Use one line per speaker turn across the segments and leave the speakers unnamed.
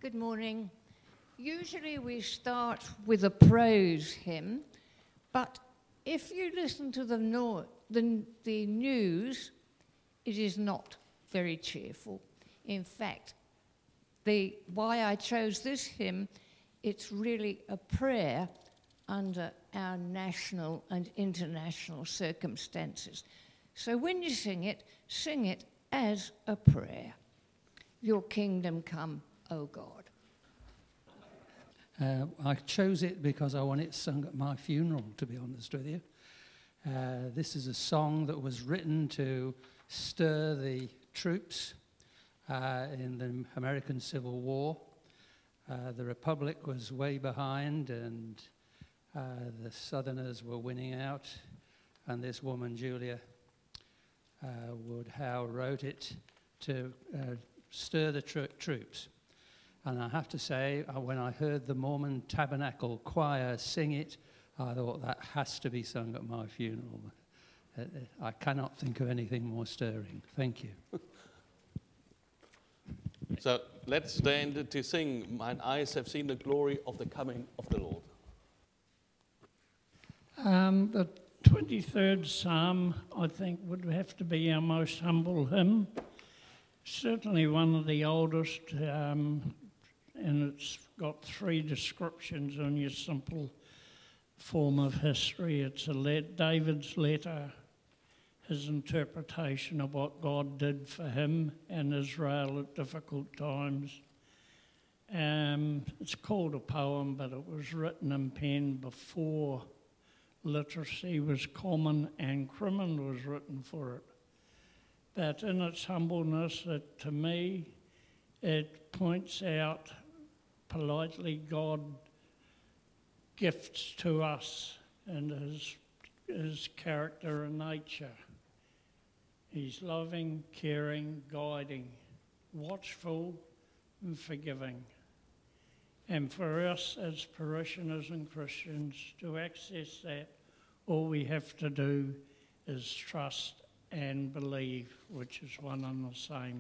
Good morning. Usually we start with a praise hymn, but if you listen to the news, it is not very cheerful. In fact, why I chose this hymn, it's really a prayer under our national and international circumstances. So when you sing it as a prayer. Your kingdom come, O God.
I chose it because I want it sung at my funeral, to be honest with you. This is a song that was written to stir the troops in the American Civil War. The Republic was way behind and the Southerners were winning out. And this woman, Julia Wood Howe, wrote it to stir the troops. And I have to say, when I heard the Mormon Tabernacle Choir sing it, I thought that has to be sung at my funeral. I cannot think of anything more stirring. Thank you.
So let's stand to sing, Mine Eyes Have Seen the Glory of the Coming of the Lord.
The 23rd Psalm, I think, would have to be our most humble hymn. Certainly one of the oldest, and it's got three descriptions in your simple form of history. It's David's letter, his interpretation of what God did for him and Israel at difficult times. It's called a poem, but it was written in pen before literacy was common and Crimin was written for it. But in its humbleness, to me, it points out politely God gifts to us and his character and nature. He's loving, caring, guiding, watchful and forgiving. And for us as parishioners and Christians to access that, all we have to do is trust and believe, which is one and the same.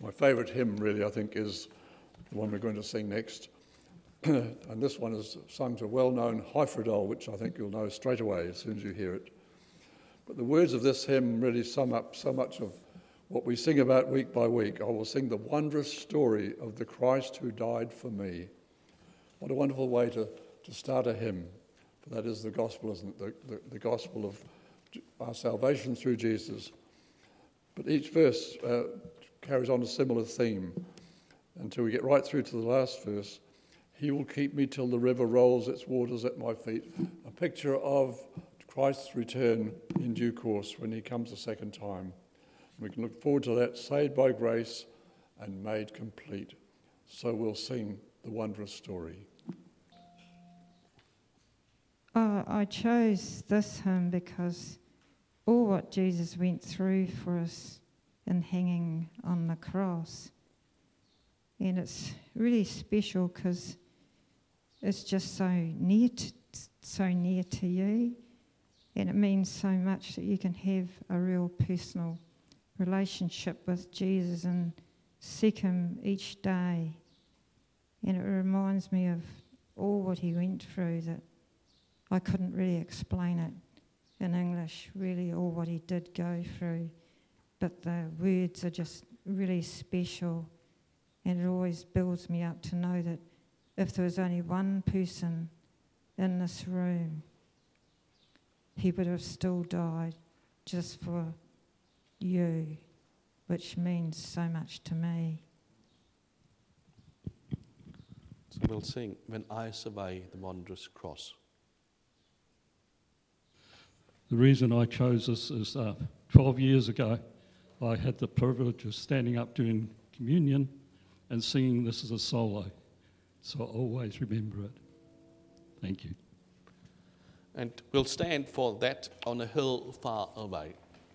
My favourite hymn, really, I think, is the one we're going to sing next. And this one is sung to a well-known Hyfrydol, which I think you'll know straight away as soon as you hear it. But the words of this hymn really sum up so much of what we sing about week by week. I will sing the wondrous story of the Christ who died for me. What a wonderful way to start a hymn. For that is the gospel, isn't it? The gospel of our salvation through Jesus. But each verse carries on a similar theme until we get right through to the last verse. He will keep me till the river rolls its waters at my feet. A picture of Christ's return in due course when he comes a second time. We can look forward to that, saved by grace and made complete. So we'll sing the wondrous story.
I chose this hymn because all what Jesus went through for us in hanging on the cross. And it's really special because it's just so near to you, and it means so much that you can have a real personal relationship with Jesus and seek him each day. And it reminds me of all what he went through, that I couldn't really explain it in English, really all what he did go through, but the words are just really special, and it always builds me up to know that if there was only one person in this room, he would have still died just for you, which means so much to me.
So we'll sing When I Survey the Wondrous Cross.
The reason I chose this is 12 years ago, I had the privilege of standing up during communion and singing this as a solo. So I always remember it. Thank you.
And we'll stand for that on a hill far away.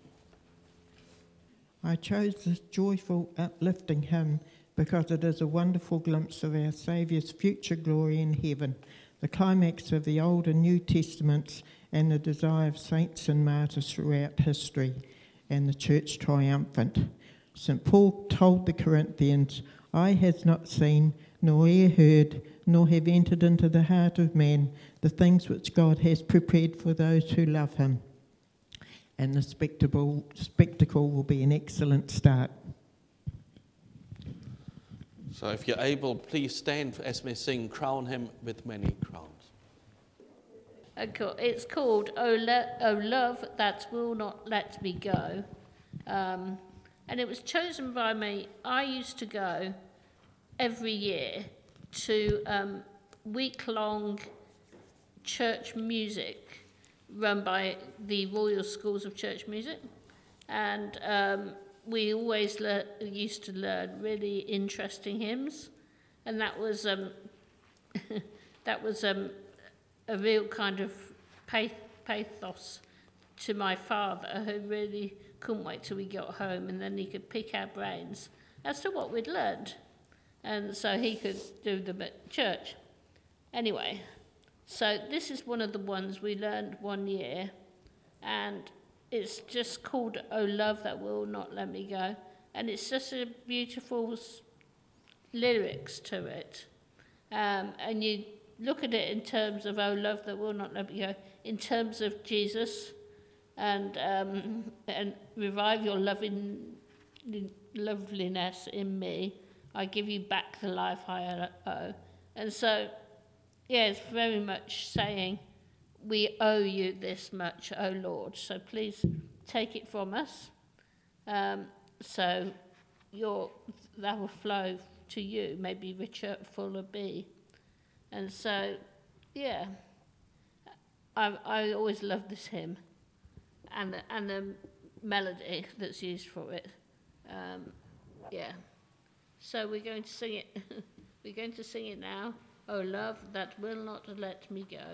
I chose this joyful, uplifting hymn because it is a wonderful glimpse of our Saviour's future glory in heaven, the climax of the Old and New Testaments, and the desire of saints and martyrs throughout history, and the church triumphant. St. Paul told the Corinthians, "Eye has not seen, nor ear heard, nor have entered into the heart of man the things which God has prepared for those who love him." And the spectacle will be an excellent start.
So if you're able, please stand as we sing Crown Him with Many Crowns.
It's called Oh Love That Will Not Let Me Go. And it was chosen by me. I used to go every year to week-long church music run by the Royal Schools of Church Music. And we always used to learn really interesting hymns. And that was a real kind of pathos to my father, who really couldn't wait till we got home, and then he could pick our brains as to what we'd learned, and so he could do them at church. Anyway, so this is one of the ones we learned one year, and it's just called Oh Love That Will Not Let Me Go, and it's just a beautiful lyrics to it, and you look at it in terms of "Oh, love that will not let me go," in terms of Jesus, and revive your loveliness in me. I give you back the life I owe. And so, yeah, it's very much saying, we owe you this much, O Lord. So please take it from us. So that will flow to you, maybe richer, fuller be. And so, yeah, I always love this hymn, and the melody that's used for it. Yeah. So we're going to sing it. We're going to sing it now. Oh, love that will not let me go.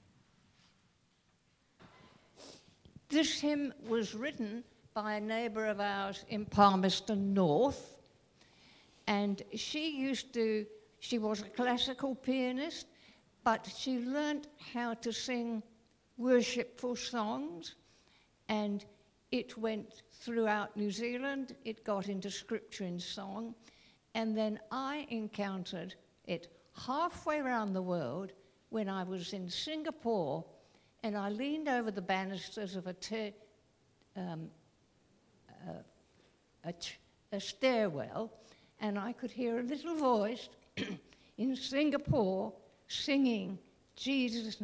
This hymn was written by a neighbour of ours in Palmerston North, and she was a classical pianist, but she learnt how to sing worshipful songs, and it went throughout New Zealand, it got into scripture in song, and then I encountered it halfway around the world when I was in Singapore, and I leaned over the banisters of a stairwell, and I could hear a little voice in Singapore singing Jesus'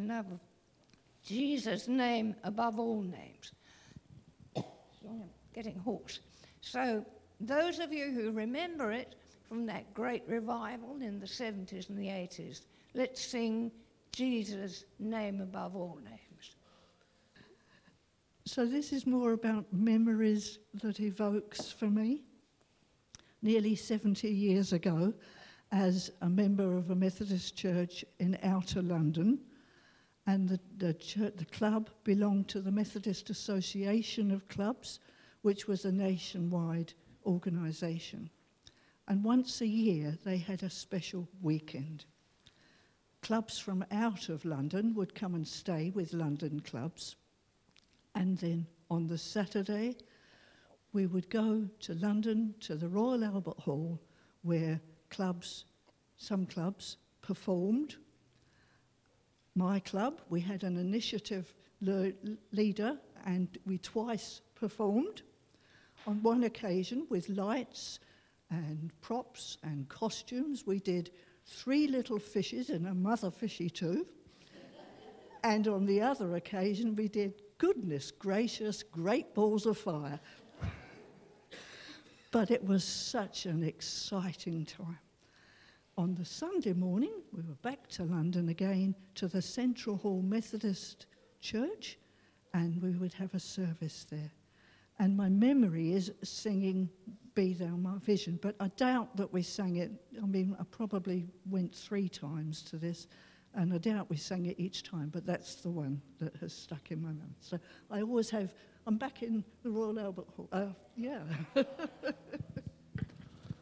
name above all names. Sorry, I'm getting hoarse. So those of you who remember it from that great revival in the 70s and the 80s, let's sing Jesus' name above all names.
So this is more about memories that evokes for me. Nearly 70 years ago, as a member of a Methodist church in outer London, and the club belonged to the Methodist Association of Clubs, which was a nationwide organisation. And once a year, they had a special weekend. Clubs from out of London would come and stay with London clubs. And then on the Saturday, we would go to London, to the Royal Albert Hall, where some clubs performed. My club, we had an initiative leader, and we twice performed. On one occasion, with lights and props and costumes, we did Three Little Fishes and a Mother Fishy too. And on the other occasion, we did Goodness Gracious, Great Balls of Fire. But it was such an exciting time. On the Sunday morning, we were back to London again, to the Central Hall Methodist Church, and we would have a service there. And my memory is singing Be Thou My Vision, but I doubt that we sang it. I mean, I probably went 3 times to this, and I doubt we sang it each time, but that's the one that has stuck in my mind. So I always have, I'm back in the Royal Albert Hall. Yeah.